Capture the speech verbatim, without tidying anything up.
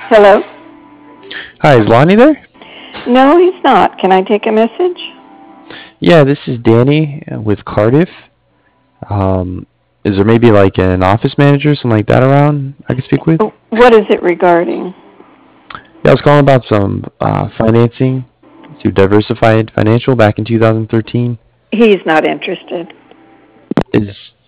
Hello? Hi, is Lonnie there? No, he's not. Can I take a message? Yeah, this is Danny uh, with Cardiff. Um, is there maybe like an office manager, something like that around I could speak with? Oh, what is it regarding? Yeah, I was calling about some uh, financing through Diversified Financial back in two thousand thirteen. He's not interested. Is